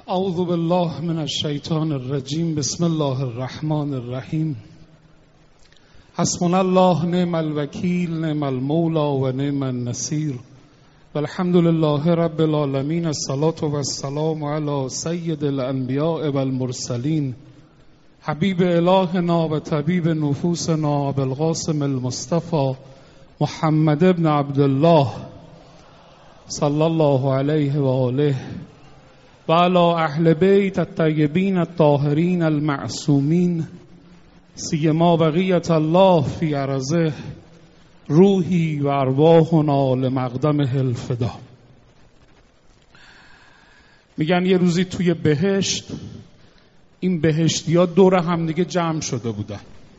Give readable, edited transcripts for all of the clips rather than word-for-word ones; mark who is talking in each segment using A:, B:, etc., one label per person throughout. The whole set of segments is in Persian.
A: اعوذ بالله من الشیطان الرجیم. بسم الله الرحمن الرحیم. حسبنا الله نعم الوکیل نعم المولا و نعم النصیر والحمد لله رب العالمین. الصلاة و السلام علی سید الانبیاء والمرسلین حبیب الهنا و طبیب نفوسنا بالقاسم المصطفى محمد ابن عبدالله صلی الله علیه و آله و علی اهل بیت الطیبین الطاهرین المعصومین سیما بقیت الله فی ارضه روحی و ارواحنا لمقدمه الفدا. میگن یه روزی توی بهشت این بهشتی ها دور هم دیگه جمع شده بودن.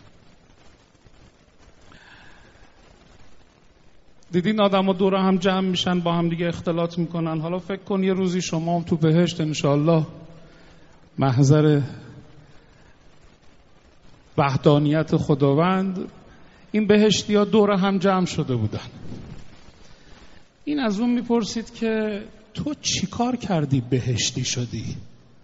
A: دیدین آدم ها دور هم جمع میشن با هم دیگه اختلاط میکنن. حالا فکر کن یه روزی شما هم تو بهشت انشاءالله محضر وحدانیت خداوند این بهشتی ها دور هم جمع شده بودن. این از اون میپرسید که تو چی کار کردی بهشتی شدی؟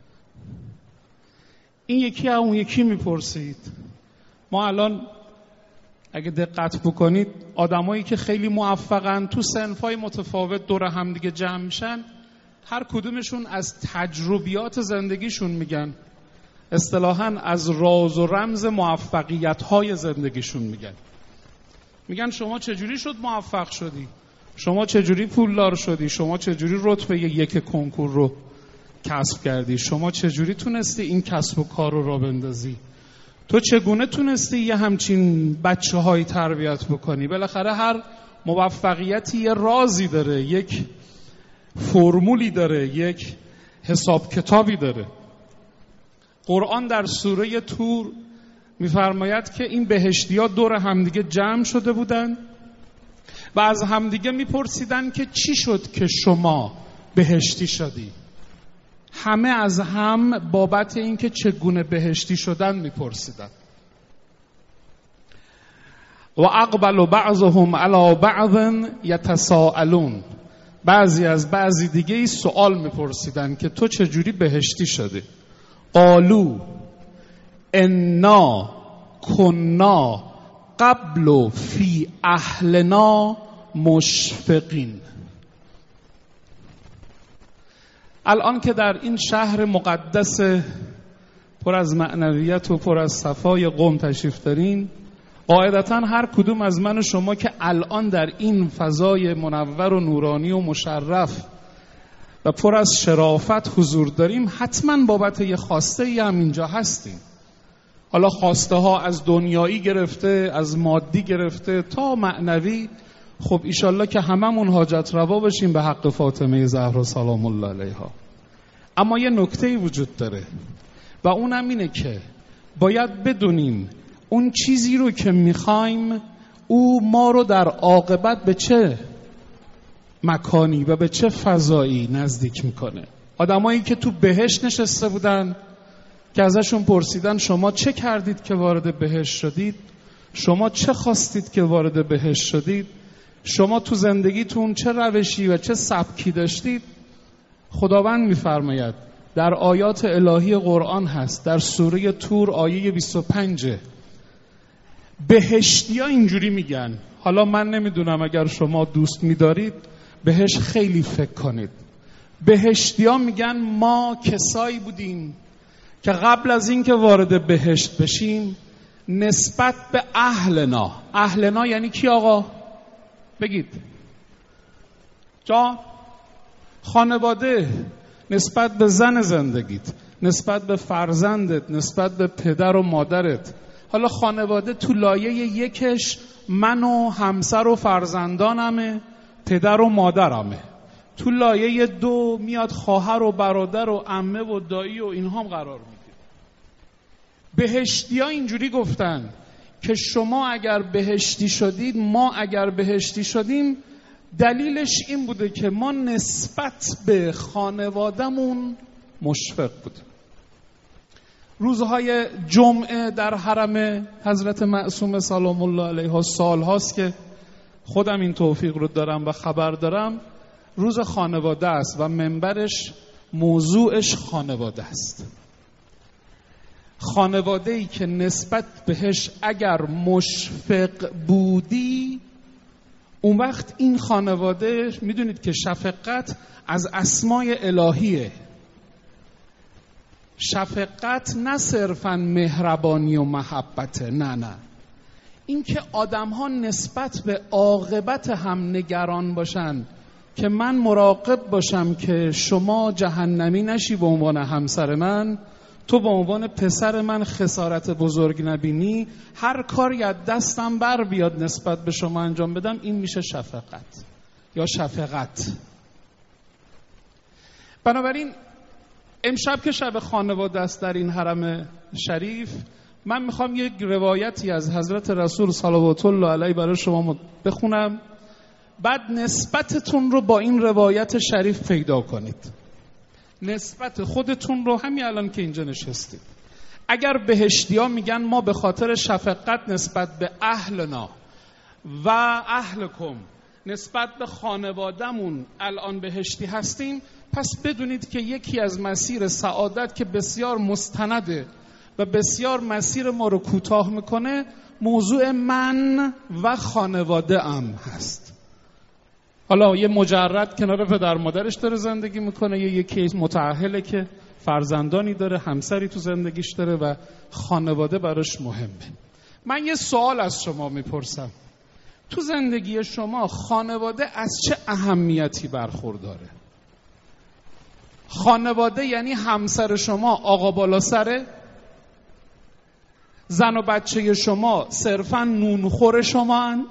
A: این یکی از اون یکی میپرسید. ما الان اگه دقت بکنید آدمایی که خیلی موفقن تو صنف‌های متفاوت دور هم دیگه جمع میشن، هر کدومشون از تجربیات زندگیشون میگن، اصطلاحاً از راز و رمز موفقیت‌های زندگیشون میگن شما چجوری شد موفق شدی؟ شما چجوری پولدار شدی؟ شما چجوری رتبه یک کنکور رو کسب کردی؟ شما چجوری تونستی این کسب و کار رو راه بندازی؟ تو چگونه تونستی یه همچین بچه‌هایی تربیت بکنی؟ بالاخره هر موفقیتی یه رازی داره، یک فرمولی داره، یک حساب کتابی داره. قرآن در سوره طور می‌فرماید که این بهشتی‌ها دور همدیگه جمع شده بودن و از همدیگه میپرسیدن که چی شد که شما بهشتی شدی؟ همه از هم بابت این که چگونه بهشتی شدن میپرسیدن. و اقبل بعضهم علی بعض یتساءلون. بعضی از بعضی دیگه ای سوال میپرسیدن که تو چجوری بهشتی شدی؟ قالو انا کنا قبل فی اهلنا مشفقین. الان که در این شهر مقدس پر از معنویت و پر از صفای قم تشریف دارین، قاعدتاً هر کدوم از من و شما که الان در این فضای منور و نورانی و مشرف و پر از شرافت حضور داریم، حتماً بابت یه خواسته ای هم اینجا هستیم. حالا خواسته ها از دنیایی گرفته، از مادی گرفته تا معنوی. خب ایشالله که هممون حاجت روا بشیم به حق فاطمه زهرا سلام الله علیها. اما یه نکته‌ای وجود داره و اونم اینه که باید بدونیم اون چیزی رو که میخوایم او ما رو در عاقبت به چه مکانی و به چه فضایی نزدیک میکنه. آدمایی که تو بهشت نشسته بودن که ازشون پرسیدن شما چه کردید که وارد بهشت شدید؟ شما چه خواستید که وارد بهشت شدید؟ شما تو زندگیتون چه روشی و چه سبکی داشتید؟ خداوند میفرماید در آیات الهی قرآن هست، در سوره طور آیه 25 بهشتیا اینجوری میگن. حالا من نمیدونم، اگر شما دوست میدارید بهش خیلی فکر کنید. بهشتیا میگن ما کسایی بودیم که قبل از این که وارد بهشت بشیم نسبت به اهلنا یعنی کی آقا؟ بگید. جا خانواده، نسبت به زن زندگیت، نسبت به فرزندت، نسبت به پدر و مادرت. حالا خانواده تو لایه یکش من و همسر و فرزندانمه، پدر و مادرمه. تو لایه دو میاد خواهر و برادر و عمه و دایی و اینها هم قرار میگیره. بهشتی ها اینجوری گفتن که شما اگر بهشتی شدید، ما اگر بهشتی شدیم، دلیلش این بوده که ما نسبت به خانوادمون مشفق بودیم. روزهای جمعه در حرم حضرت معصومه سلام الله علیها سال هاست که خودم این توفیق رو دارم و خبر دارم، روز خانواده است و منبرش موضوعش خانواده است. خانواده‌ای که نسبت بهش اگر مشفق بودی، اون وقت این خانواده میدونید که شفقت از اسمای الهیه. شفقت نه صرفاً مهربانی و محبته، نه، این که آدم ها نسبت به عاقبت هم نگران باشن که من مراقب باشم که شما جهنمی نشی به عنوان همسر من، تو به عنوان پسر من خسارت بزرگ نبینی، هر کاری از دستم بر بیاد نسبت به شما انجام بدم، این میشه شفقت یا شفقت. بنابراین امشب که شب خانواده است در این حرم شریف، من میخوام یک روایتی از حضرت رسول صلوات الله علیه برای شما بخونم، بعد نسبتتون رو با این روایت شریف پیدا کنید. نسبت خودتون رو همین الان که اینجا نشستید. اگر بهشتی‌ها میگن ما به خاطر شفقت نسبت به اهلنا و اهلکم، نسبت به خانوادهمون الان بهشتی هستیم، پس بدونید که یکی از مسیر سعادت که بسیار مستنده و بسیار مسیر ما رو کوتاه میکنه، موضوع من و خانواده ام هست. حالا یه مجرد کنار پدر مادرش داره زندگی میکنه، یکی متأهله که فرزندانی داره، همسری تو زندگیش داره و خانواده براش مهمه. من یه سوال از شما میپرسم، تو زندگی شما خانواده از چه اهمیتی برخورداره؟ خانواده یعنی همسر شما آقا بالا سره؟ زن و بچه شما صرفاً نونخور شما هن؟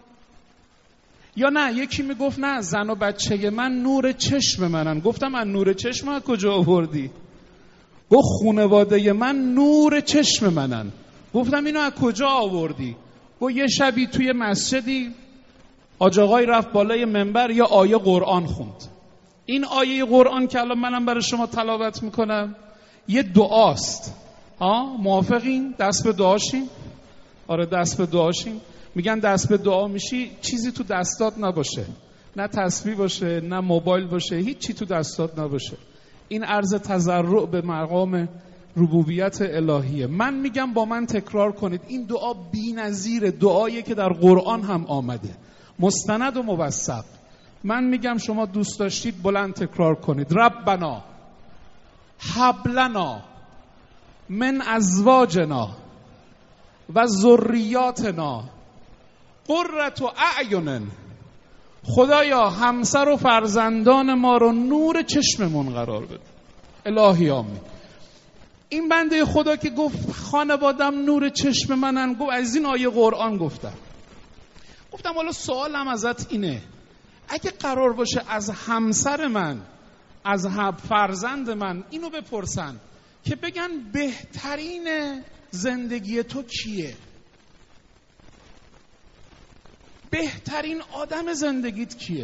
A: یا نه یکی میگفت نه زن و بچه من نور چشم منن. گفتم من نور چشم از کجا آوردی؟ گفت خانواده من نور چشم منن. گفتم اینو از کجا آوردی؟ گفت یه شبی توی مسجدی حاج آقای رفت بالای منبر یا آیه قرآن خوند. این آیه قرآن که الان منم برای شما تلاوت میکنم یه دعاست. موافقین؟ دست به دعاشین؟ آره دست به دعاشین. میگن دست به دعا میشی چیزی تو دستات نباشه، نه تسبیح باشه نه موبایل باشه، هیچ چی تو دستات نباشه. این عرض تضرع به مقام ربوبیت الهیه. من میگم با من تکرار کنید، این دعا بی‌نظیره، دعایی که در قرآن هم آمده، مستند و موثق. من میگم شما دوست داشتید بلند تکرار کنید. ربنا هب لنا من ازواجنا و ذریاتنا قرة اعین. خدایا همسر و فرزندان ما رو نور چشممون قرار بده. الهی آمین. این بنده خدا که گفت خانوادم نور چشم منن، گفت از این آیه قرآن گفتم حالا سوالم ازت اینه، اگه قرار باشه از همسر من، از فرزند من اینو بپرسن که بگن بهترین زندگی تو کیه؟ بهترین آدم زندگیت کیه؟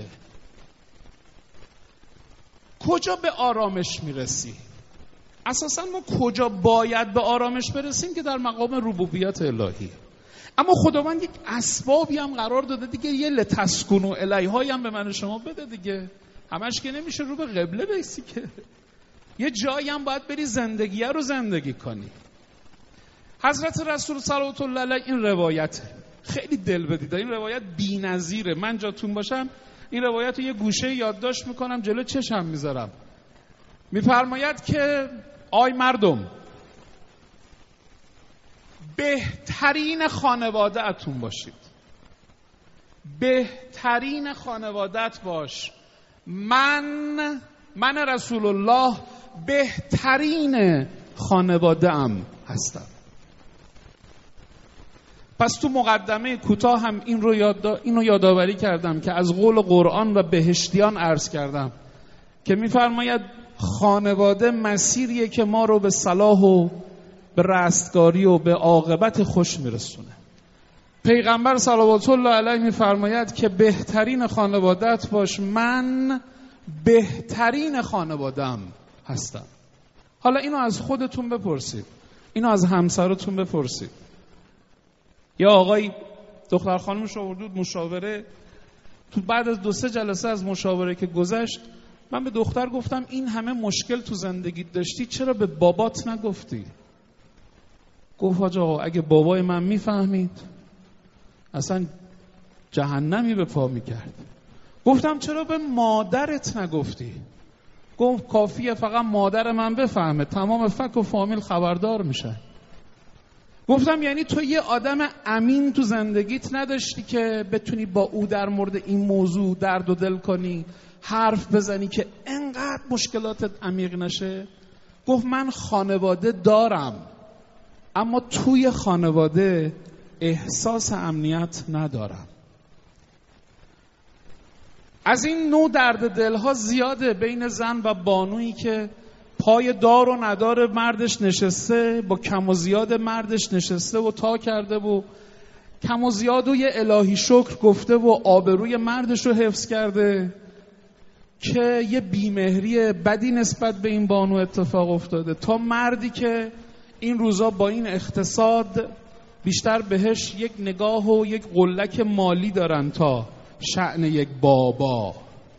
A: کجا به آرامش میرسی؟ اساسا ما کجا باید به آرامش برسیم که در مقام ربوبیت الهی. اما خداوند یک اسبابی هم قرار داده دیگه، یه لتسکنوا الیها هم به من شما بده دیگه. همش که نمیشه رو به قبله بیسی که، یه جایی هم باید بری زندگی رو زندگی کنی. حضرت رسول صلوات الله علیه این روایت خیلی دل بدیده، این روایت بی‌نظیره. من جاتون باشم این روایت رو یه گوشه یادداشت میکنم، جلو چشم میذارم. میفرماید که آی مردم، بهترین خانواده اتون باشید، بهترین خانوادت باش. من رسول الله بهترین خانواده ام هستم. پس تو مقدمه کوتاه هم اینو یادآوری کردم که از قول قرآن و بهشتیان عرض کردم که میفرماید خانواده مسیریه که ما رو به صلاح و به رستگاری و به عاقبت خوش میرسونه. پیغمبر صلوات الله علیه میفرماید که بهترین خانوادت باش، من بهترین خانوادم هستم. حالا اینو از خودتون بپرسید، اینو از همسرتون بپرسید. یا آقای دختر خانمش آورد مشاوره، تو بعد از 2-3 جلسه از مشاوره که گذشت من به دختر گفتم این همه مشکل تو زندگیت داشتی چرا به بابات نگفتی؟ گفت حاج آقا اگه بابای من میفهمید اصلا جهنمی به پا میکرد. گفتم چرا به مادرت نگفتی؟ گفت کافیه فقط مادر من بفهمه تمام فک و فامیل خبردار میشه. گفتم یعنی تو یه آدم امین تو زندگیت نداشتی که بتونی با او در مورد این موضوع درد و دل کنی، حرف بزنی که انقدر مشکلاتت عمیق نشه؟ گفت من خانواده دارم اما توی خانواده احساس امنیت ندارم. از این نوع درد دلها زیاده بین زن و بانویی که پای دار و ندار مردش نشسته، با کم و زیاد مردش نشسته و تا کرده و کم و زیاد و یه الهی شکر گفته و آبروی مردش رو حفظ کرده که یه بیمهری بدی نسبت به این بانو اتفاق افتاده، تا مردی که این روزا با این اقتصاد بیشتر بهش یک نگاه و یک قلک مالی دارن تا شأن یک بابا.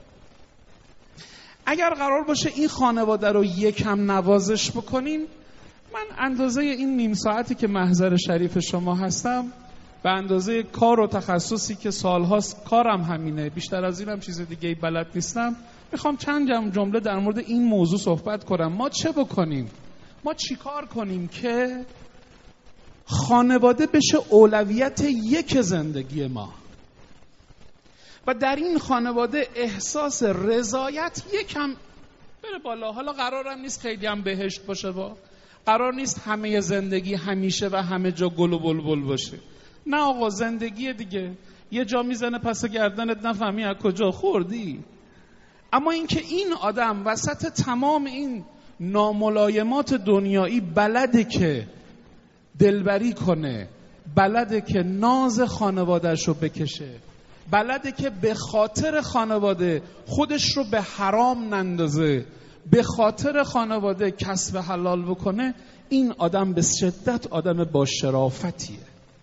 A: اگر قرار باشه این خانواده رو یکم نوازش بکنیم، من اندازه این نیم ساعتی که محضر شریف شما هستم به اندازه کار و تخصصی که سالهاست کارم همینه، بیشتر از اینم چیز دیگه بلد نیستم، میخوام چند جمله در مورد این موضوع صحبت کنم. ما چه بکنیم؟ ما چی کار کنیم که خانواده بشه اولویت یک زندگی ما و در این خانواده احساس رضایت یکم بره بالا؟ حالا قرارم نیست خیلی هم بهشت باشه، قرار نیست همه زندگی همیشه و همه جا گل و بلبل باشه. نه آقا، زندگی دیگه یه جا میزنه پس گردنت نفهمی از کجا خوردی. اما اینکه این آدم وسط تمام این ناملایمات دنیایی بلده که دلبری کنه، بلده که ناز خانواده‌شو بکشه، بلده که به خاطر خانواده خودش رو به حرام نندازه، به خاطر خانواده کسب حلال بکنه، این آدم به شدت آدم با شرافتیه.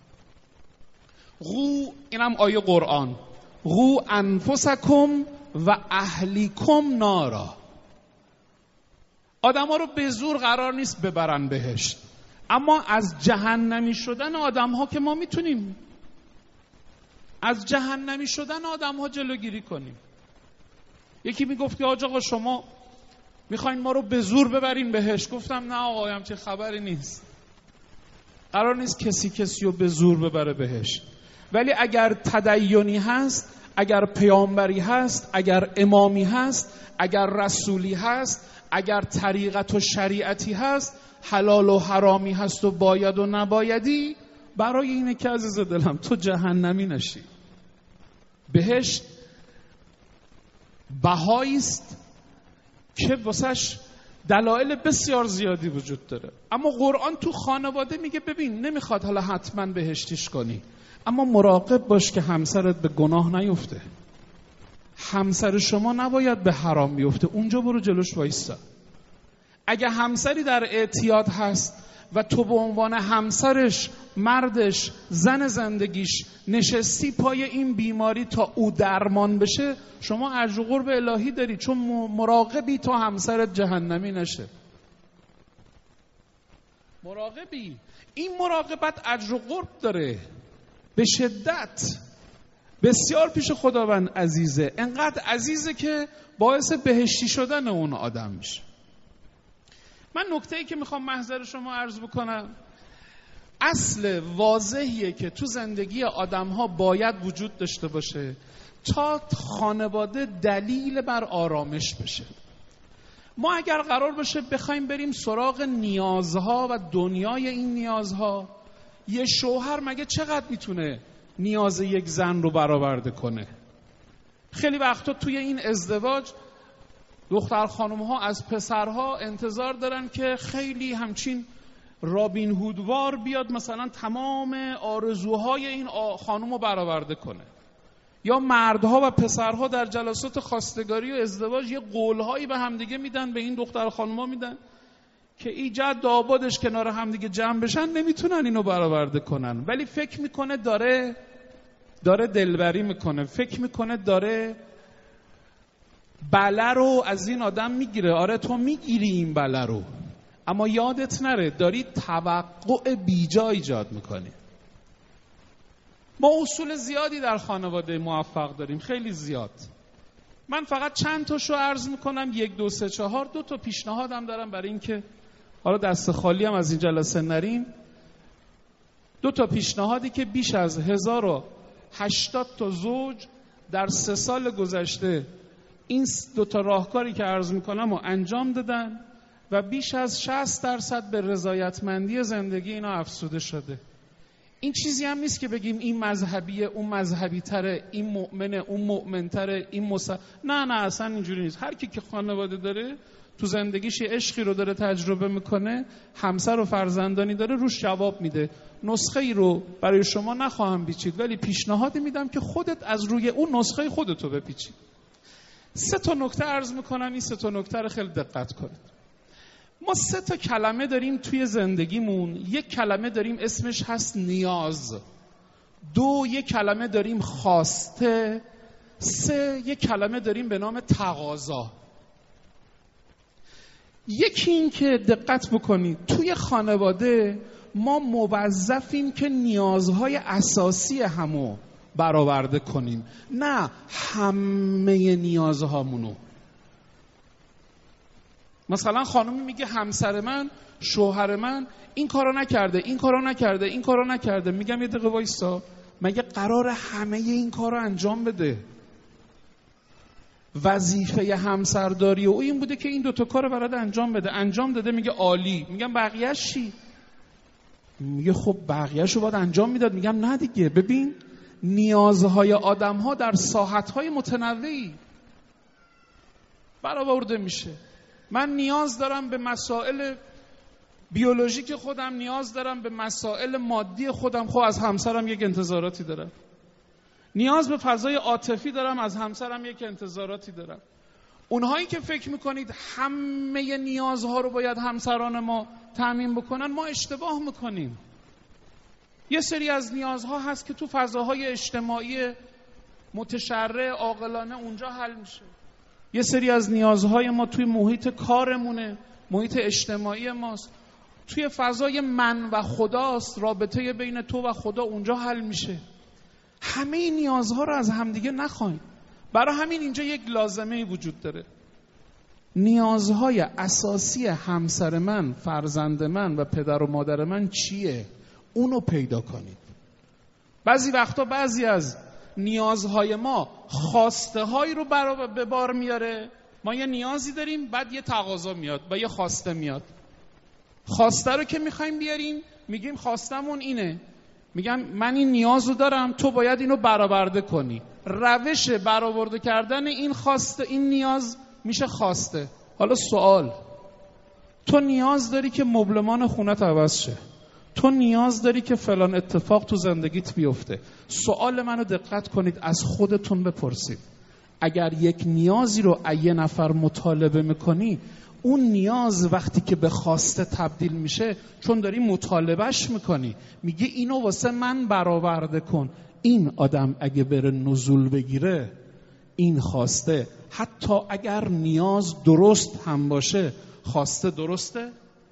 A: اینم آیه قرآن، قو انفسکم و اهلیکم نارا. آدم ها رو به زور قرار نیست ببرن بهشت، اما از جهنمی شدن آدم ها که ما میتونیم از جهنمی شدن آدم ها جلوگیری کنیم. یکی میگفت که آقا شما میخواین ما رو به زور ببرین بهشت. گفتم نه آقا، همچین خبری نیست. قرار نیست کسی رو به زور ببره بهشت، ولی اگر تدینی هست، اگر پیامبری هست، اگر امامی هست، اگر رسولی هست، اگر طریقت و شریعتی هست، حلال و حرامی هست و باید و نبایدی، برای اینه که عزیز دلم تو جهنمی نشی. بهشت بهایی است که واسش دلایل بسیار زیادی وجود داره، اما قرآن تو خانواده میگه ببین نمیخواد حالا حتما بهشتیش کنی، اما مراقب باش که همسرت به گناه نیفته. همسر شما نباید به حرام بیفته، اونجا برو جلوش وایستا. اگه همسری در اعتیاد هست و تو به عنوان همسرش، مردش، زن زندگیش نشستی پای این بیماری تا او درمان بشه، شما اجر و قرب الهی داری، چون مراقبی تا همسرت جهنمی نشه. مراقبی. این مراقبت اجر و قرب داره به شدت، بسیار پیش خداوند عزیزه، انقدر عزیزه که باعث بهشتی شدن اون آدم میشه. من نکته‌ای که میخوام محضر شما عرض بکنم، اصل واضحیه که تو زندگی آدم‌ها باید وجود داشته باشه تا خانواده دلیل بر آرامش بشه. ما اگر قرار باشه بخوایم بریم سراغ نیازها و دنیای این نیازها، یه شوهر مگه چقدر میتونه نیاز یک زن رو برآورده کنه؟ خیلی وقتا توی این ازدواج دختر خانم‌ها از پسرها انتظار دارن که خیلی همچین رابین هودوار بیاد مثلا تمام آرزوهای این خانم رو برآورده کنه، یا مردها و پسرها در جلسات خواستگاری و ازدواج یه قولهایی به همدیگه میدن، به این دختر خانم‌ها میدن که ایجاد دابادش کنار همدیگه جمع بشن نمیتونن اینو برآورده کنن، ولی فکر میکنه داره دلبری میکنه، فکر میکنه داره بله رو از این آدم میگیره. آره تو میگیری این بله رو، اما یادت نره داری توقع بیجا ایجاد میکنی. ما اصول زیادی در خانواده موفق داریم، خیلی زیاد. من فقط چند تاشو عرض میکنم، 1 2 3 4. 2 تا پیشنهادم دارم برای این که حالا دست خالی هم از این جلسه نریم. 2 تا پیشنهادی که بیش از 1080 تا زوج در 3 سال گذشته این 2 تا راهکاری که عرض میکنم رو انجام دادن و بیش از 60% به رضایتمندی زندگی اینا افزوده شده. این چیزی هم نیست که بگیم این مذهبیه اون مذهبی تره، این مؤمنه اون مؤمن تره، این نه اصلا اینجوری نیست. هر کی که خانواده داره تو زندگیش یه عشقی رو داره تجربه میکنه، همسر و فرزندانی داره، روش جواب میده. نسخه ای رو برای شما نخواهم پیچید، ولی پیشنهاد میدم که خودت از روی اون نسخه خودتو بپیچید. 3 تا نکته عرض میکنم، این 3 تا نکته رو خیلی دقت کنید. ما 3 تا کلمه داریم توی زندگیمون. 1 کلمه داریم اسمش هست نیاز. 2 1 کلمه داریم خواسته. 3 1 کلمه داریم به نام تقاضا. یکی این که دقت بکنید توی خانواده ما موظفیم که نیازهای اساسی همو برآورده کنیم، نه همه نیازهامونو. مثلا خانومی میگه همسر من، شوهر من این کارو نکرده، این کارو نکرده، این کارو نکرده. میگم یه دقیقه وایسا، مگه قراره همه این کارو انجام بده؟ وظیفه همسرداری او این بوده که این 2 تا کارو برات انجام بده. انجام داده، میگه عالی. میگم بقیه‌اش چی؟ میگه خب بقیه‌اشو باید انجام میداد. میگم نه دیگه، ببین نیازهای آدم‌ها در ساحت‌های متنوعی برآورده میشه. من نیاز دارم به مسائل بیولوژیک خودم، نیاز دارم به مسائل مادی خودم، خب از همسرم یک انتظاراتی دارم. نیاز به فضای عاطفی دارم، از همسرم یک انتظاراتی دارم. اونهایی که فکر میکنید همه نیازها رو باید همسران ما تامین بکنن، ما اشتباه میکنیم. یه سری از نیازها هست که تو فضاهای اجتماعی متشرع عاقلانه اونجا حل میشه. یه سری از نیازهای ما توی محیط کارمونه، محیط اجتماعی ماست، توی فضای من و خداست، رابطه بین تو و خدا، اونجا حل میشه. همه این نیازها رو از همدیگه نخوایم. برای همین اینجا یک لازمه وجود داره. نیازهای اساسی همسر من، فرزند من و پدر و مادر من چیه؟ اونو پیدا کنید. بعضی وقتا بعضی از نیازهای ما خواسته هایی رو به بار میاره. ما یه نیازی داریم، بعد یه تقاضا میاد و یه خواسته میاد. خواسته رو که میخوایم بیاریم، میگیم خواستمون اینه، میگم من این نیاز رو دارم، تو باید اینو برآورده کنی. روش برآورده کردن این خواسته، این نیاز میشه خواسته. حالا سوال، تو نیاز داری که مبلمان خونت عوض شه، تو نیاز داری که فلان اتفاق تو زندگیت بیفته. سوال منو دقت کنید، از خودتون بپرسید. اگر یک نیازی رو یه نفر مطالبه میکنی، اون نیاز وقتی که به خواسته تبدیل میشه، چون داری مطالبهش میکنی، میگه اینو واسه من برآورده کن. این آدم اگه بره نزول بگیره، این خواسته حتی اگر نیاز درست هم باشه، خواسته درسته؟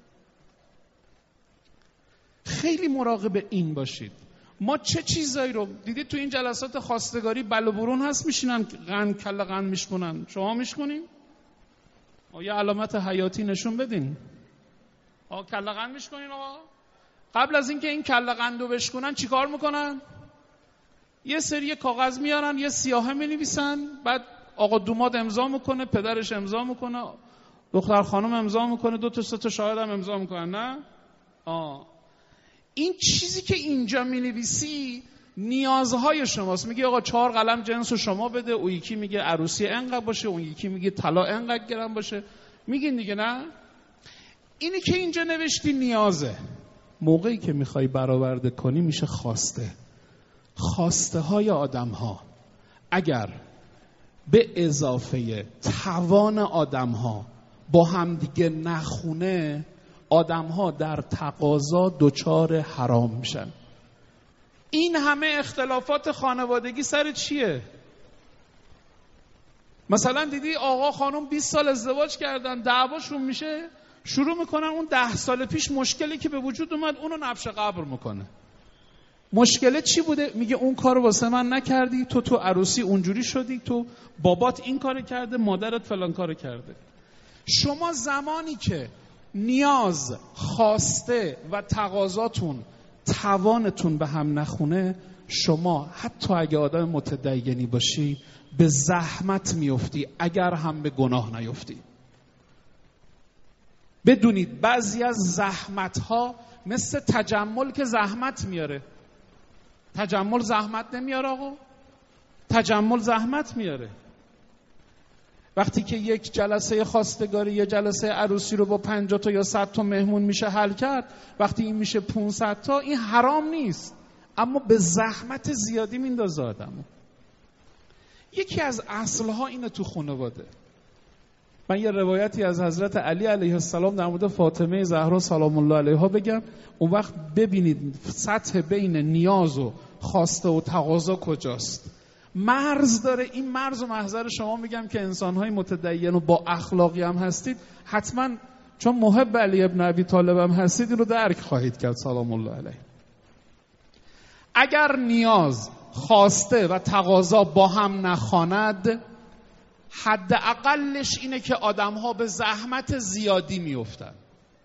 A: خیلی مراقب این باشید. ما چه چیزایی رو دیدید تو این جلسات خواستگاری بل و برون هست، میشینن کله قند میشکنن. شما میشکنین؟ یه علامت حیاتی نشون بدین. کله قند میشکنین آقا؟ قبل از اینکه این کله قندو بشکنن چیکار میکنن؟ یه سری کاغذ میارن، یه سیاهه مینویسن، بعد آقا دوماد امضا میکنه، پدرش امضا میکنه، دختر خانم امضا میکنه، 2 تا 3 تا شاهد هم امضا میکنن. نه؟ این چیزی که اینجا مینویسی نیازهای شماست. میگه آقا 4 قلم جنسو شما بده، اون یکی میگه عروسی انقدر باشه، اون یکی میگه طلا انقدر گرم باشه. میگین دیگه نه؟ اینی که اینجا نوشتی نیازه. موقعی که میخوای برآورده کنی میشه خواسته. خواسته های آدم ها اگر به اضافه توان آدم ها با هم دیگه نخونه، آدم ها در تقاضا دچار حرام میشن. این همه اختلافات خانوادگی سر چیه؟ مثلا دیدی آقا خانم 20 سال ازدواج کردن، دعواشون میشه، شروع میکنن اون 10 سال پیش مشکلی که به وجود اومد اونو نبش قبر میکنه. مشکل چی بوده؟ میگه اون کارو واسه من نکردی، تو عروسی اونجوری شدی، تو بابات این کارو کرده، مادرت فلان کارو کرده. شما زمانی که نیاز، خواسته و تقاضاتون، توانتون به هم نخونه، شما حتی اگه آدم متدینی باشی به زحمت میفتی، اگر هم به گناه نیفتی. بدونید بعضی از زحمت‌ها مثل تجمل که زحمت میاره. تجمل زحمت نمیاره آقا؟ تجمل زحمت میاره. وقتی که یک جلسه خواستگاری یا جلسه عروسی رو با 50 تا یا 100 تا مهمون میشه حل کرد، وقتی این میشه 500 تا، این حرام نیست، اما به زحمت زیادی میندازه آدمو. یکی از اصلها اینه تو خانواده. من یه روایتی از حضرت علی علیه السلام در مورد فاطمه زهرا سلام الله علیها بگم، اون وقت ببینید سطح بین نیاز و خواسته و تقاضا کجاست. مرز داره. این مرز و محضر شما میگم که انسان‌های متدین و با اخلاقی هم هستید، حتما چون محب علی ابن ابی طالب هم هستید این رو درک خواهید کرد سلام الله علیه. اگر نیاز، خواسته و تقاضا با هم نخواند، حداقلش اینه که آدم‌ها به زحمت زیادی میافتن.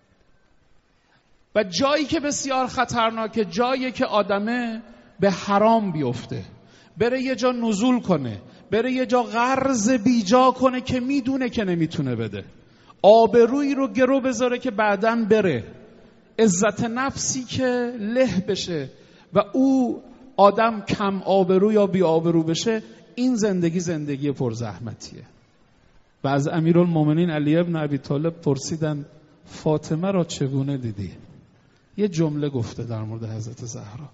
A: و جایی که بسیار خطرناکه، جایی که آدمه به حرام بیفته، بره یه جا نزول کنه، بره یه جا قرض بیجا کنه که میدونه که نمیتونه بده، آبرویی رو گرو بذاره که بعداً بره، عزت نفسی که له بشه و او آدم کم آبرو یا بی آبرو بشه. این زندگی پر زحمتیه. و از امیرالمومنین علی ابن ابی طالب پرسیدن فاطمه را چگونه دیدی؟ یه جمله گفته در مورد حضرت زهرا،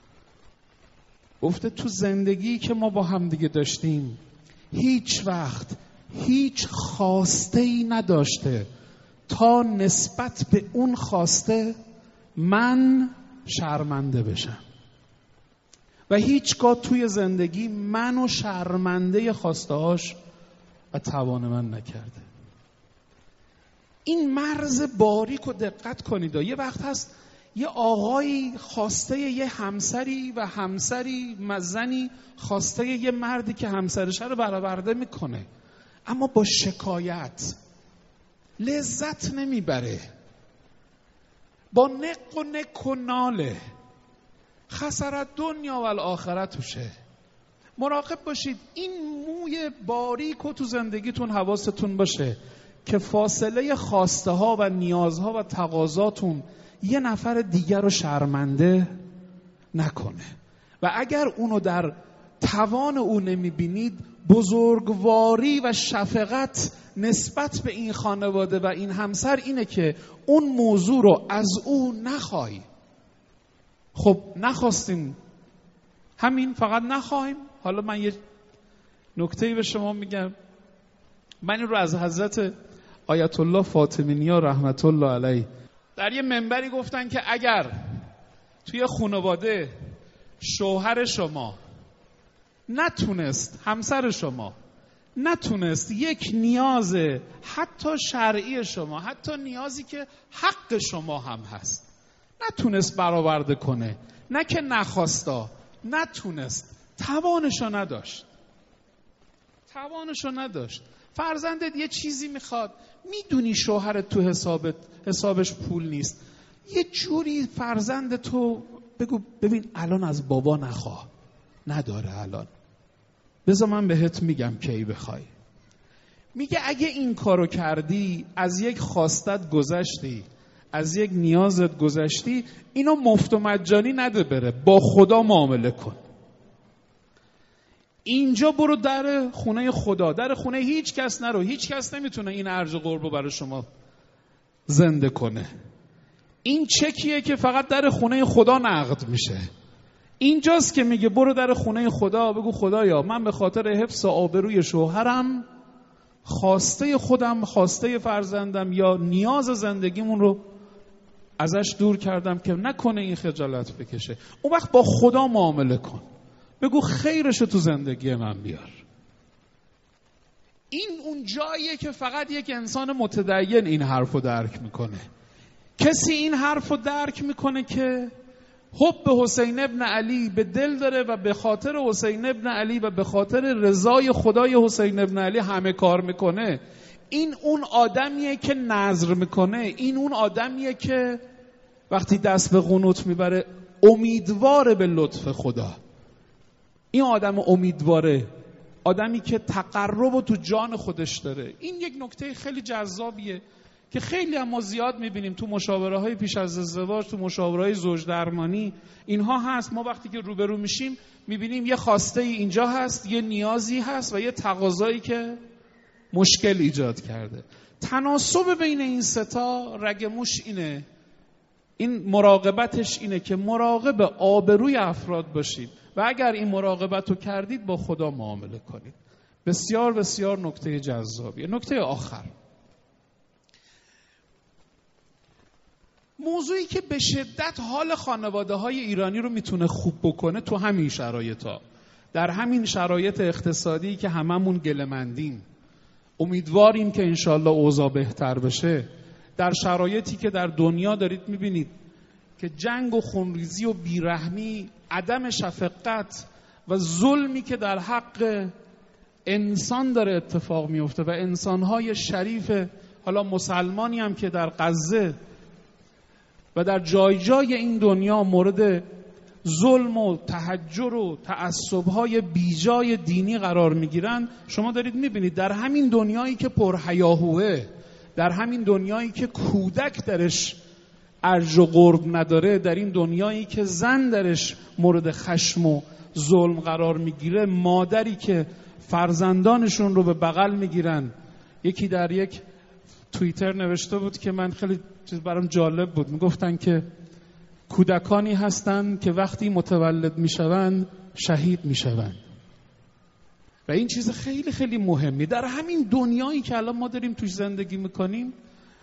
A: گفته تو زندگی که ما با هم دیگه داشتیم هیچ وقت هیچ خواسته‌ای نداشته تا نسبت به اون خواسته من شرمنده بشم و هیچگاه توی زندگی منو شرمنده خواسته‌هاش و توان من نکرده. این مرز باریک رو دقت کنید. یه وقت هست یه آقایی خواسته یه همسری و همسری زنی خواسته یه مردی که همسرش رو برآورده میکنه، اما با شکایت لذت نمیبره، با نق و ناله، خسارت دنیا و الاخره توشه. مراقب باشید این موی باریک رو تو زندگیتون حواستون باشه که فاصله خواسته ها و نیازها و تقاضاتون یه نفر دیگر رو شرمنده نکنه. و اگر اونو در توان او نمیبینید، بزرگواری و شفقت نسبت به این خانواده و این همسر اینه که اون موضوع رو از او نخواهی. خب نخواستیم، همین، فقط نخواهیم. حالا من یه نکته‌ای به شما میگم. من این رو از حضرت آیت الله فاطمی‌نیا رحمت الله علیه در یه منبری گفتن که اگر توی خانواده شوهر شما نتونست، همسر شما نتونست یک نیاز حتی شرعی شما، حتی نیازی که حق شما هم هست، نتونست برآورده کنه، نه که نخواستا، نتونست، توانشو نداشت. فرزندت یه چیزی میخواد، میدونی شوهرت تو حسابش پول نیست، یه جوری فرزندت تو بگو ببین الان از بابا نخواه، نداره الان، بذار من بهت میگم کی بخوای. میگه اگه این کارو کردی، از یک خواستت گذشتی، از یک نیازت گذشتی، اینو مفت و مجانی نده بره، با خدا معامله کن. اینجا برو در خونه خدا، در خونه هیچ کس نرو. هیچ کس نمیتونه این ارج قربو برای شما زنده کنه. این چکیه که فقط در خونه خدا نقد میشه. اینجاست که میگه برو در خونه خدا، بگو خدایا من به خاطر حفظ آبروی شوهرم، خواسته خودم، خواسته فرزندم یا نیاز زندگیمون رو ازش دور کردم که نکنه این خجالت بکشه. اون وقت با خدا معامله کن، بگو خیرشو تو زندگی من بیار. این اون جاییه که فقط یک انسان متدین این حرف رو درک میکنه. کسی این حرف رو درک میکنه که حب حسین ابن علی به دل داره و به خاطر حسین ابن علی و به خاطر رضای خدای حسین ابن علی همه کار میکنه. این اون آدمیه که نذر میکنه. این اون آدمیه که وقتی دست به قنوت میبره امیدواره به لطف خدا. این آدم امیدواره، آدمی که تقرب رو تو جان خودش داره. این یک نکته خیلی جذابیه که خیلی هم ما زیاد میبینیم تو مشاوره‌های پیش از ازدواج، تو مشاوره‌های زوج درمانی اینها هست. ما وقتی که روبرو میشیم میبینیم یه خواسته اینجا هست، یه نیازی هست و یه تقاضایی که مشکل ایجاد کرده. تناسب بین این ستا رگ موش اینه، این مراقبتش اینه که مراقب آبروی افراد باشید و اگر این مراقبت رو کردید با خدا معامله کنید. بسیار بسیار نکته جذابیه. نکته آخر، موضوعی که به شدت حال خانواده‌های ایرانی رو میتونه خوب بکنه تو همین شرایطا، در همین شرایط اقتصادی که هممون گله‌مندیم، امیدواریم که انشالله اوضاع بهتر بشه، در شرایطی که در دنیا دارید میبینید که جنگ و خونریزی و بیرحمی، عدم شفقت و ظلمی که در حق انسان داره اتفاق میفته و انسانهای شریف، حالا مسلمانی هم که در غزه و در جای جای این دنیا مورد ظلم و تحجر و تعصب‌های بیجای دینی قرار میگیرن، شما دارید میبینید در همین دنیایی که پرهیاهوه، در همین دنیایی که کودک درش ارج و قرب نداره، در این دنیایی که زن درش مورد خشم و ظلم قرار میگیره، مادری که فرزندانشون رو به بغل میگیرن. یکی در یک توییتر نوشته بود که من خیلی چیز برام جالب بود، میگفتن که کودکانی هستن که وقتی متولد میشوند شهید میشوند و این چیز خیلی خیلی مهمی در همین دنیایی که الان ما داریم توش زندگی میکنیم.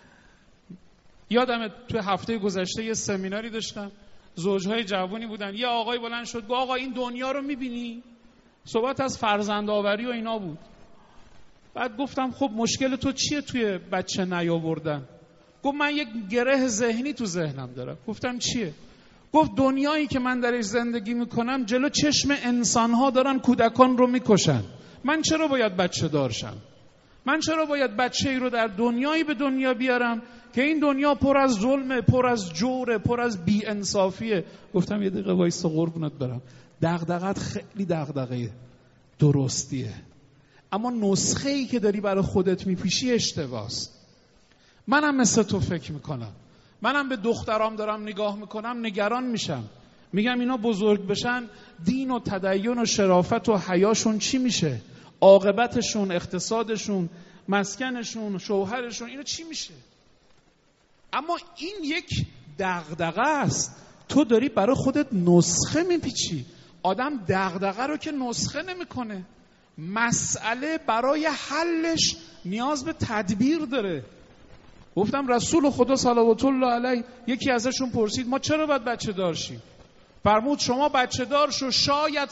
A: یادم توی هفته گذشته یه سمیناری داشتم، زوجهای جوانی بودن، یه آقای بلند شد گفت آقا این دنیا رو میبینی؟ صحبت از فرزندآوری و اینا بود. بعد گفتم خب مشکل تو چیه توی بچه نیاوردن؟ گفت من یک گره ذهنی تو ذهنم دارم. گفتم چیه؟ گفت دنیایی که من درش زندگی میکنم جلو چشم انسانها دارن کودکان رو میکشن. من چرا باید بچه دارشم؟ من چرا باید بچه‌ای رو در دنیایی به دنیا بیارم که این دنیا پر از ظلمه، پر از جوره، پر از بی‌انصافیه؟ گفتم یه دقیقه وایسا قربونت برم، دغدغت خیلی دغدغه درستیه، اما نسخه‌ای که داری برای خودت میپیشی اشتباهه. منم مثل تو فکر میکنم، منم به دخترام دارم نگاه میکنم نگران میشم، میگم اینا بزرگ بشن دین و تدین و شرافت و حیاشون چی میشه؟ عاقبتشون، اقتصادشون، مسکنشون، شوهرشون، اینا چی میشه؟ اما این یک دغدغه است، تو داری برای خودت نسخه میپیچی. آدم دغدغه رو که نسخه نمیکنه، مسئله برای حلش نیاز به تدبیر داره. گفتم رسول خدا صلوات الله علیه یکی ازشون پرسید ما چرا باید بچه دار شیم؟ فرمود شما بچه دار شو، شاید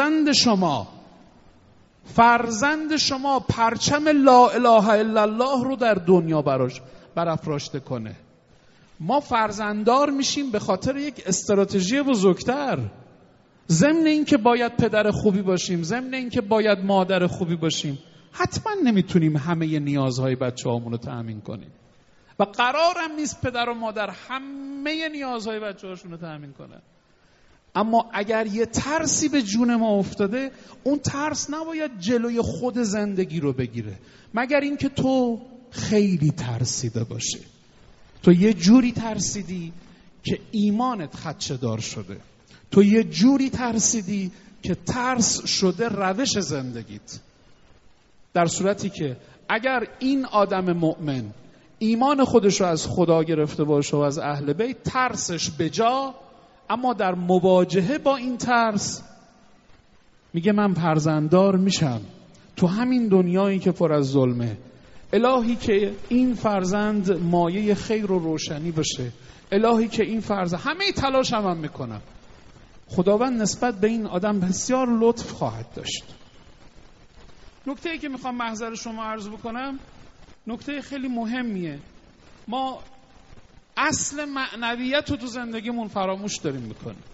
A: فرزند شما پرچم لا اله الا الله رو در دنیا برافراشته کنه. ما فرزنددار میشیم به خاطر یک استراتژی بزرگتر. ضمن این که باید پدر خوبی باشیم، ضمن این که باید مادر خوبی باشیم، حتما نمیتونیم همه نیازهای بچه‌هامون رو تأمین کنیم و قرارم نیست پدر و مادر همه نیازهای بچه‌هاشون رو تأمین کنن. اما اگر یه ترسی به جون ما افتاده، اون ترس نباید جلوی خود زندگی رو بگیره، مگر اینکه تو خیلی ترسیده باشه، تو یه جوری ترسیدی که ایمانت خدشه‌دار شده، تو یه جوری ترسیدی که ترس شده روش زندگیت. در صورتی که اگر این آدم مؤمن ایمان خودش رو از خدا گرفته باشه و از اهل بیت، ترسش بجا، اما در مواجهه با این ترس میگه من فرزنددار میشم تو همین دنیایی که پر از ظلمه. الهی که این فرزند مایه خیر و روشنی بشه، الهی که این فرزند، همه تلاشم هم میکنم. خداوند نسبت به این آدم بسیار لطف خواهد داشت. نکته‌ای که میخوام محضر شما عرض بکنم نکته خیلی مهمیه. ما اصل معنویت رو تو زندگیمون فراموش داریم میکنیم.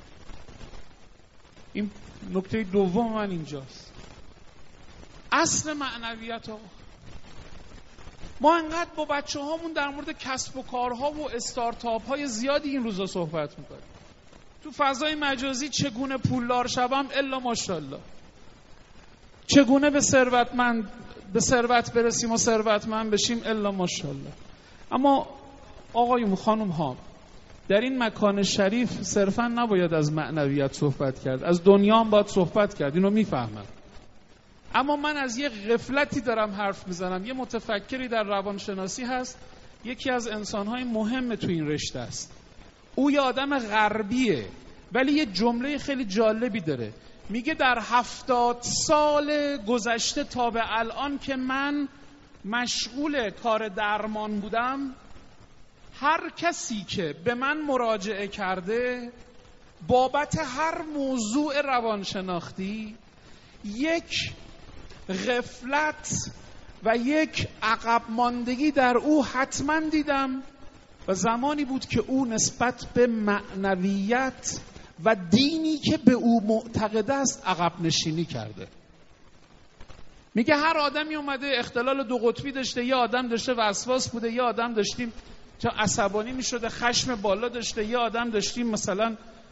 A: این نکته دوم من اینجاست. اصل معنویت ها. ما انقدر با بچه هامون در مورد کسب و کارها و استارتاپ های زیادی این روزا صحبت میکنیم. تو فضای مجازی چگونه پولدار شوم الا ماشاءالله، چگونه به ثروت برسیم و ثروتمند بشیم الا ماشاءالله. اما آقایون خانم ها، در این مکان شریف صرفا نباید از معنویت صحبت کرد، از دنیا هم باید صحبت کرد، اینو میفهمم. اما من از یه غفلتی دارم حرف میزنم. یه متفکری در روانشناسی هست، یکی از انسانهای مهم تو این رشته است. او یه آدم غربیه ولی یه جمله خیلی جالبی داره. میگه در 70 سال گذشته تا به الان که من مشغول کار درمان بودم، هر کسی که به من مراجعه کرده بابت هر موضوع روانشناختی یک غفلت و یک عقب ماندگی در او حتما دیدم و زمانی بود که او نسبت به معنویت و دینی که به او معتقد است عقب نشینی کرده. میگه هر آدمی اومده اختلال دو قطبی داشته، یه آدم داشته وسواس بوده، یه آدم داشتیم چون عصبانی میشده خشم بالا داشته، یه آدم داشتیم مثلا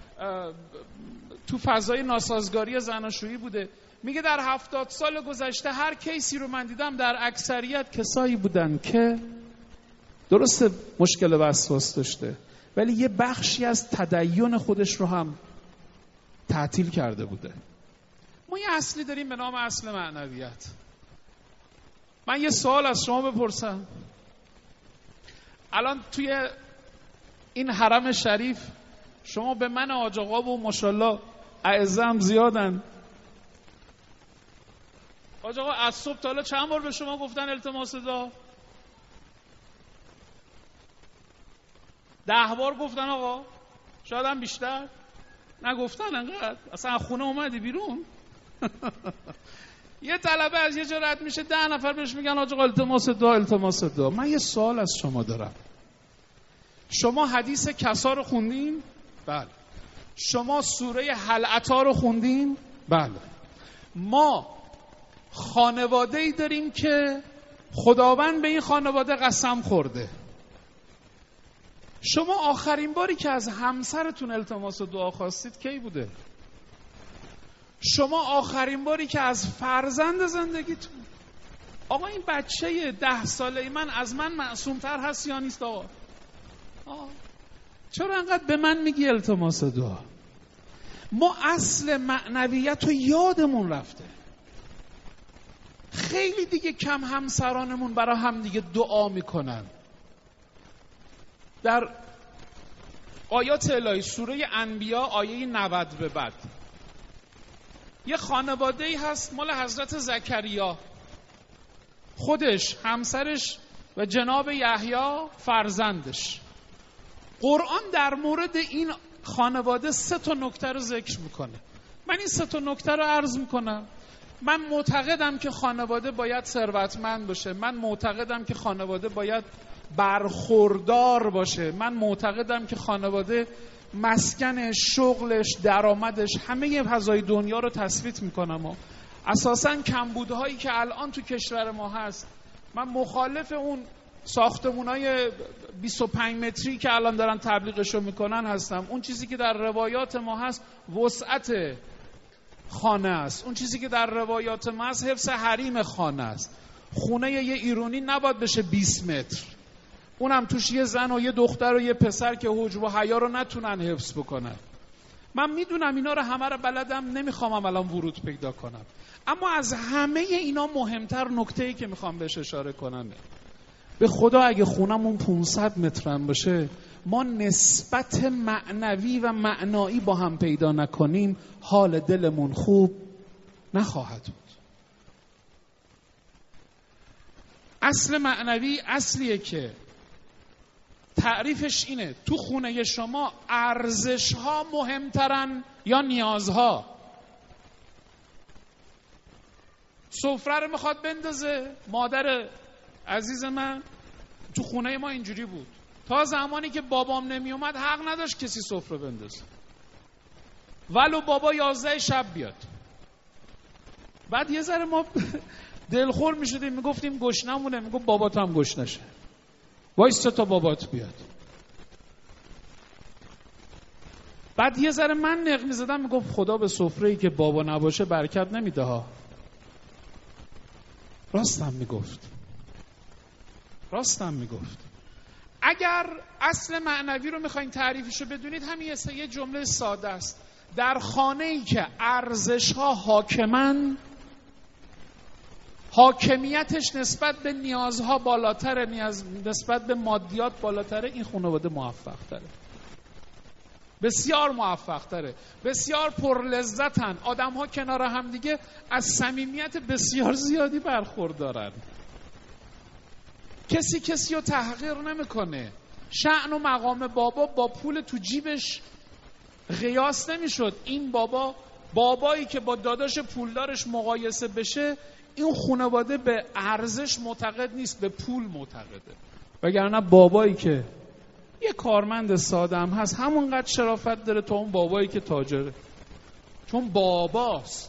A: تو فضای ناسازگاری زناشویی بوده. میگه در 70 سال گذشته هر کیسی رو من دیدم در اکثریت کسایی بودن که درسته مشکل وسواس داشته ولی یه بخشی از تدین خودش رو هم تعطیل کرده بوده. ما یه اصلی داریم به نام اصل معنویت. من یه سوال از شما بپرسم. الان توی این حرم شریف شما به من حاج آقا و ماشاءالله اعزم زیادن. حاج آقا از صبح تا حالا چند بار به شما گفتن التماس دعا؟ 10 بار گفتن آقا؟ شاید هم بیشتر نگفتن. انقدر اصلا خونه اومدی بیرون؟ یه طلبه از یه جا رد میشه 10 نفر بهش میگن حاج آقا التماس دعا التماس دعا. من یه سوال از شما دارم. شما حدیث کسا رو خوندین؟ بله. شما سوره هل اتی رو خوندین؟ بله. ما خانواده‌ای داریم که خداوند به این خانواده قسم خورده. شما آخرین باری که از همسرتون التماس دعا خواستید کی بوده؟ شما آخرین باری که از فرزند زندگیتون؟ آقا این بچه 10 ساله من از من معصوم‌تر هست یا نیست آقا؟ چرا انقدر به من میگی التماس دعا؟ ما اصل معنویت رو یادمون رفته. خیلی دیگه کم همسرانمون برای هم دیگه دعا میکنن. در آیات الهی سوره انبیا آیه 90 به بعد یه خانواده‌ای هست مال حضرت زکریا، خودش، همسرش و جناب یحیی فرزندش. قرآن در مورد این خانواده 3 نکته رو ذکر میکنه. من این 3 نکته رو عرض میکنم. من معتقدم که خانواده باید ثروتمند باشه. من معتقدم که خانواده باید برخوردار باشه. من معتقدم که خانواده مسکنش، شغلش، درآمدش، همه فضای دنیا رو تثبیت میکنم. و اساساً کمبودهایی که الان تو کشور ما هست، من مخالف اون ساختمونای 25 متری که الان دارن تبلیغشو میکنن هستم. اون چیزی که در روایات ما هست وسعت خانه است. اون چیزی که در روایات ما هست حفظ حریم خانه است. خونه یه ایرانی نباید بشه 20 متر، اونم توش یه زن و یه دختر و یه پسر که حجب و حیا رو نتونن حفظ بکنن. من میدونم اینا رو همه رو بلدم، نمیخوام الان ورود پیدا کنم. اما از همه اینا مهمتر نکته‌ای که میخوام بهش اشاره کنم، به خدا اگه خونمون 500 مترم باشه ما نسبت معنوی و معنایی با هم پیدا نکنیم حال دلمون خوب نخواهد بود. اصل معنوی اصلیه که تعریفش اینه تو خونه شما ارزش‌ها مهمترن یا نیازها؟ سفره رو میخواد بندازه. مادر عزیز من تو خونه ما اینجوری بود، تا زمانی که بابام نمی اومد حق نداشت کسی سفره بندازه، ولو بابا 11 شب بیاد. بعد یه ذره ما دلخور میشدیم، میگفتیم گشنمونه، میگفت بابات هم گشنشه، وایستا تا بابات بیاد. بعد یه ذره من نق میزدم، میگفت خدا به سفره‌ای که بابا نباشه برکت نمیده ها. راستم میگفت. اگر اصل معنوی رو میخواین تعریفشو بدونید، همین یه جمله ساده است. در خانه‌ای که ارزش‌ها حاکمن، حاکمیتش نسبت به نیازها بالاتره، نسبت به مادیات بالاتره، این خانواده موفق تره، بسیار موفق تره، بسیار پرلذتن. آدم ها کنار هم دیگه از صمیمیت بسیار زیادی برخوردارن. کسی رو تحقیر نمیکنه. شأن و مقام بابا با پول تو جیبش قیاس نمیشد. این بابایی که با داداش پولدارش مقایسه بشه، این خانواده به ارزش معتقد نیست، به پول معتقده. وگرنه بابایی که یه کارمند ساده هم هست همونقدر شرافت داره تا اون بابایی که تاجره، چون باباست.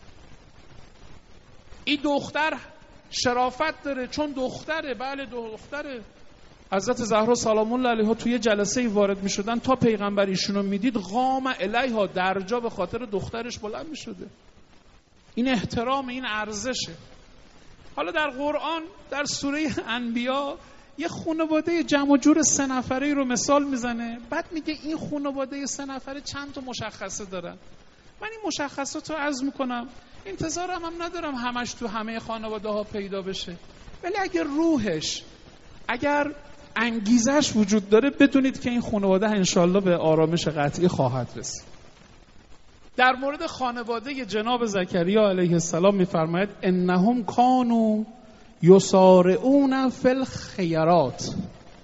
A: این دختر شرافت داره چون دختره. بله دختره. حضرت زهرا سلام الله علیها توی جلسه وارد می شدن، تا پیغمبر ایشونو میدید قام الیها، درجا به خاطر دخترش بلند می شده. این احترام، این ارزشه. حالا در قرآن در سوره انبیا یه خانواده جمع و جور 3 نفره رو مثال میزنه. بعد میگه این خانواده 3 نفره چند تا مشخصه دارن. من این مشخصات رو عرض میکنم، انتظارم هم ندارم همش تو همه خانواده ها پیدا بشه، ولی اگر روحش، اگر انگیزش وجود داره، بدونید که این خانواده انشالله به آرامش قطعی خواهد رسید. در مورد خانواده جناب زکریا علیه السلام میفرماید انهم کانوا یسارعون فی الخیرات.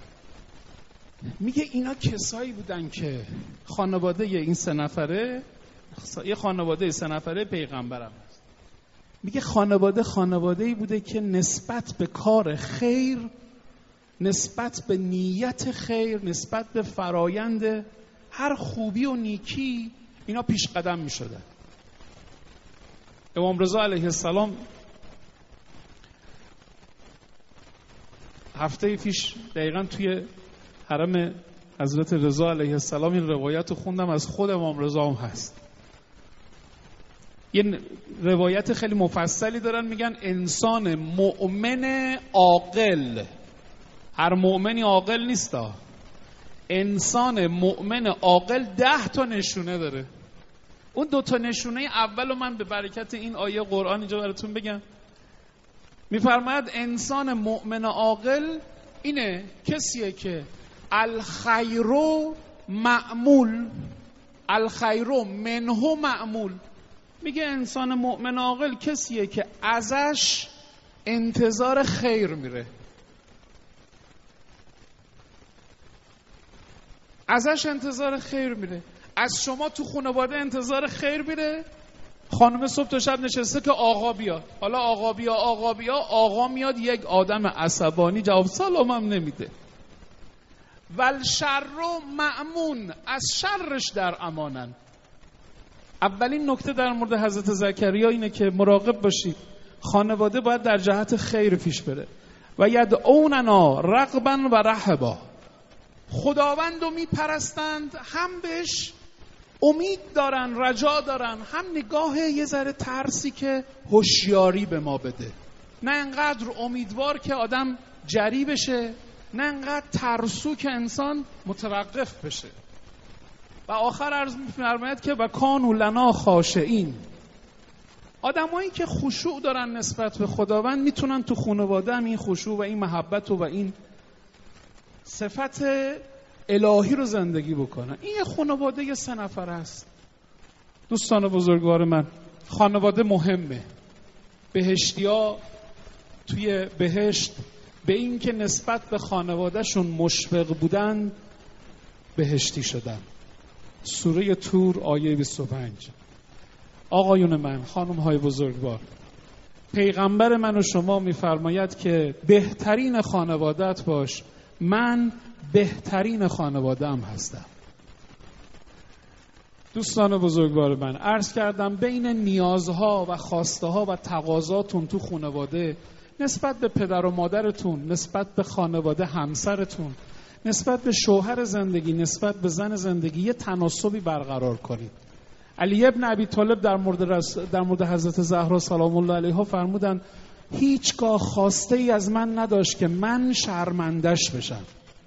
A: میگه اینا کسایی بودن که خانواده این 3 نفره، یه خانواده 3 نفره پیغمبرم هست. میگه خانواده‌ای بوده که نسبت به کار خیر، نسبت به نیت خیر، نسبت به فرایند هر خوبی و نیکی اینا پیش قدم می شدن. امام رضا علیه السلام هفته پیش دقیقاً توی حرم حضرت رضا علیه السلام این روایت رو خوندم، از خود امام رضا هم هست. یه روایت خیلی مفصلی دارن، میگن انسان مؤمن عاقل، هر مؤمنی عاقل نیستا، انسان مؤمن عاقل 10 تا نشونه داره. اون 2 تا نشونه اول رو من به برکت این آیه قرآن اینجا براتون بگم. میفرماید انسان مؤمن عاقل اینه کسیه که الخیر معمول، الخیر منه معمول. میگه انسان مؤمن عاقل کسیه که ازش انتظار خیر میره، ازش انتظار خیر میره. از شما تو خانواده انتظار خیر میره. خانم صبح تا شب نشسته که آقا بیاد، حالا آقا بیا، آقا میاد یک آدم عصبانی جواب سلامم نمیده. والشر مأمون، از شرش در امانن. اولین نکته در مورد حضرت زکریا اینه که مراقب باشید، خانواده باید در جهت خیر پیش بره. و یدعوننا رغبا و رهبا، خداوند رو میپرستند، هم بهش امید دارن، رجا دارن، هم نگاه یه ذره ترسی که هوشیاری به ما بده. نه انقدر امیدوار که آدم جری بشه، نه انقدر ترسو که انسان متوقف بشه. و آخر عرض می‌فرماید که و کانوا لنا خاشعین، آدمایی که خشوع دارن نسبت به خداوند میتونن تو خانواده هم این خشوع و این محبت و این صفت الهی رو زندگی بکنن. این یه خانواده 3 نفر است. دوستان بزرگوار من، خانواده مهمه. بهشتیا توی بهشت به این که نسبت به خانوادهشون مشفق بودن بهشتی شدن. سوره طور آیه 25. آقایون من، خانم های بزرگوار، پیغمبر من و شما میفرماید که بهترین خانوادت باش، من بهترین خانواده‌ام هستم. دوستان بزرگوار من، عرض کردم بین نیازها و خواسته‌ها و تقاضاتون تو خانواده نسبت به پدر و مادرتون، نسبت به خانواده همسرتون، نسبت به شوهر زندگی، نسبت به زن زندگی یه تناسبی برقرار کنید. علی ابن ابی طالب در مورد حضرت زهرا سلام الله علیها فرمودن هیچگاه خواسته ای از من نداشت که من شرمندش بشم.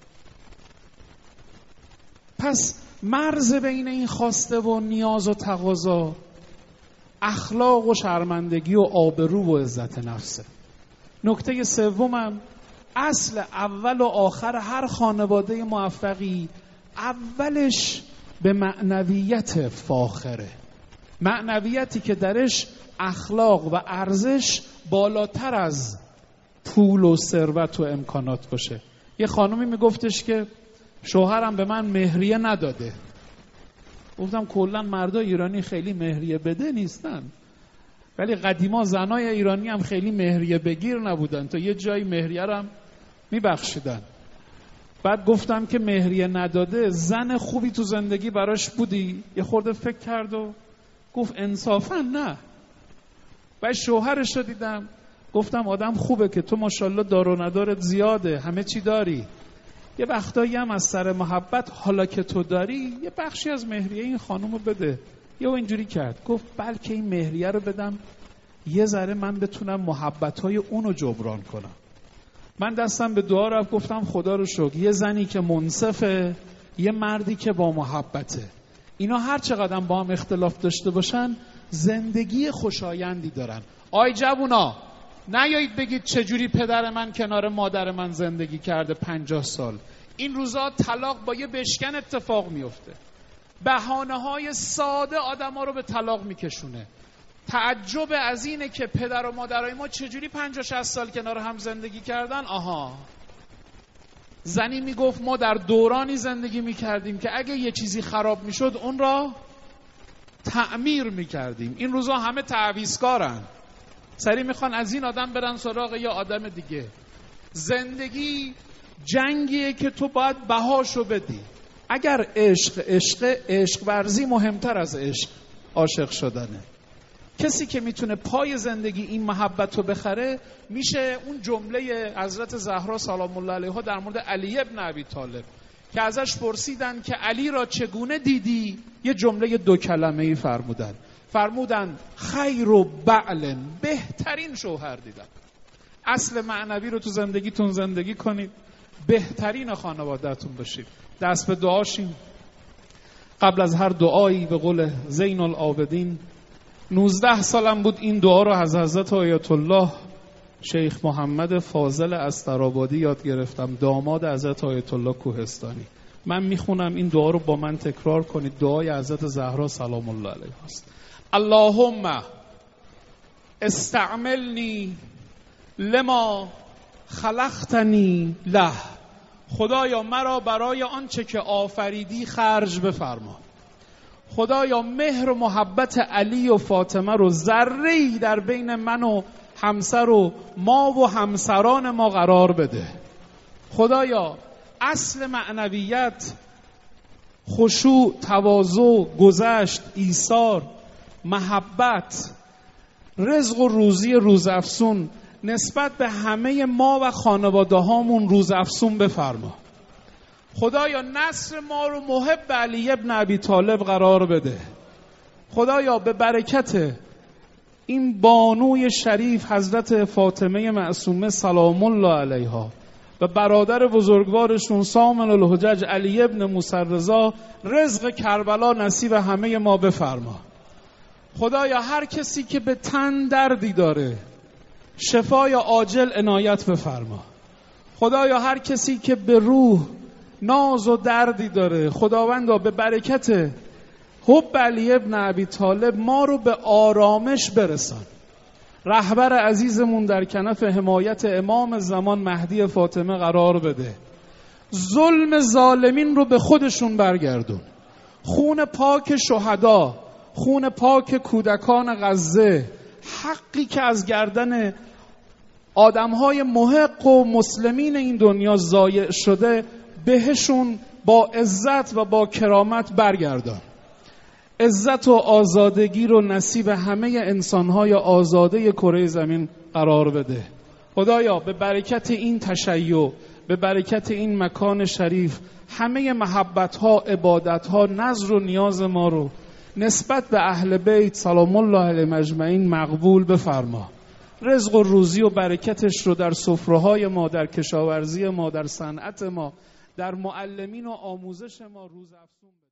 A: پس مرز بین این خواسته و نیاز و تقاضا اخلاق و شرمندگی و آبرو و عزت نفسه. نکته سومم، اصل اول و آخر هر خانواده موفقی اولش به معنویت فاخره، معنویتی که درش اخلاق و ارزش بالاتر از پول و ثروت و امکانات باشه. یه خانومی میگفتش که شوهرم به من مهریه نداده. گفتم کلا مردای ایرانی خیلی مهریه بده نیستن، ولی قدیما زنای ایرانی هم خیلی مهریه بگیر نبودن، تا یه جایی مهریه رو هم میبخشیدن. بعد گفتم که مهریه نداده زن خوبی تو زندگی براش بودی؟ یه خورده فکر کرد و گفت انصافا نه. بعد شوهرش رو دیدم، گفتم آدم خوبه که تو ماشاءالله دار و ندارت زیاده، همه چی داری، یه وقتایی هم از سر محبت حالا که تو داری یه بخشی از مهریه این خانومو بده. یه اینجوری کرد، گفت بلکه این مهریه رو بدم یه ذره من بتونم محبت‌های اونو جبران کنم. من دستم به دعا رفت، گفتم خدا رو شکر یه زنی که منصفه، یه مردی که با محبته، اینا هر چقدر با هم اختلاف داشته باشن زندگی خوشایندی دارن. آی جوونا، نیایید بگید چجوری پدر من کنار مادر من زندگی کرده 50 سال. این روزا طلاق با یه بشکن اتفاق میفته. بهانه‌های ساده آدم‌ها رو به طلاق میکشونه. تعجب از اینه که پدر و مادرای ما چجوری 50-60 سال کنار هم زندگی کردن. آها، زنی میگفت ما در دورانی زندگی میکردیم که اگه یه چیزی خراب میشد اون را تعمیر میکردیم. این روزا همه تعویضکارن، سری میخوان از این آدم برن سراغ یا آدم دیگه. زندگی جنگیه که تو باید بهاشو بدی. اگر عشق ورزی مهمتر از عاشق شدنه. کسی که میتونه پای زندگی این محبت رو بخره میشه اون جمله حضرت زهرا سلام الله علیها در مورد علی ابن ابی طالب که ازش پرسیدن که علی را چگونه دیدی، یه جمله 2 کلمه‌ای فرمودن خیر و بعل، بهترین شوهر دیدم. اصل معنوی رو تو زندگیتون زندگی کنید، بهترین خانواده‌تون باشید. دست به دعاشیم. قبل از هر دعایی به قول زین العابدین 19 سالم بود این دعا رو از حضرت آیت الله شیخ محمد فاضل استرآبادی یاد گرفتم، داماد حضرت آیت الله کوهستانی. من میخونم، این دعا رو با من تکرار کنید. دعای حضرت زهرا سلام الله علیها است. اللهم استعملنی لما خلقتنی له. خدایا مرا برای آنچه که آفریدی خرج بفرما. خدایا مهر و محبت علی و فاطمه رو ذره‌ای در بین من و همسر و ما و همسران ما قرار بده. خدایا اصل معنویت، خشوع، تواضع، گذشت، ایثار، محبت، رزق و روزی روزافزون نسبت به همه ما و خانواده هامون روزافزون بفرما. خدایا نصر ما رو محب علی ابن ابی طالب قرار بده. خدایا به برکت این بانوی شریف حضرت فاطمه معصومه سلام الله علیها و برادر بزرگوارشون سامن الحجج علی ابن موسی رضا رزق کربلا نصیب همه ما بفرما. خدایا هر کسی که به تن دردی داره شفای عاجل عنایت بفرما. خدایا هر کسی که به روح ناز و دردی داره خداوندا به برکت حب علی ابن ابی طالب ما رو به آرامش برسان. رهبر عزیزمون در کنف حمایت امام زمان مهدی فاطمه قرار بده. ظلم ظالمین رو به خودشون برگردون. خون پاک شهدا، خون پاک کودکان غزه، حقی که از گردن آدم‌های محق و مسلمین این دنیا ضایع شده بهشون با عزت و با کرامت برگردان. عزت و آزادگی رو نصیب همه انسان‌های آزاده کره زمین قرار بده. خدایا به برکت این تشیع، به برکت این مکان شریف، همه محبت‌ها، عبادت‌ها، نظر و نیاز ما رو نسبت به اهل بیت سلام الله علیهم اجمعین مقبول بفرما. رزق و روزی و برکتش رو در سفره‌های ما، در کشاورزی ما، در صنعت ما، در معلمین و آموزش ما روز افزون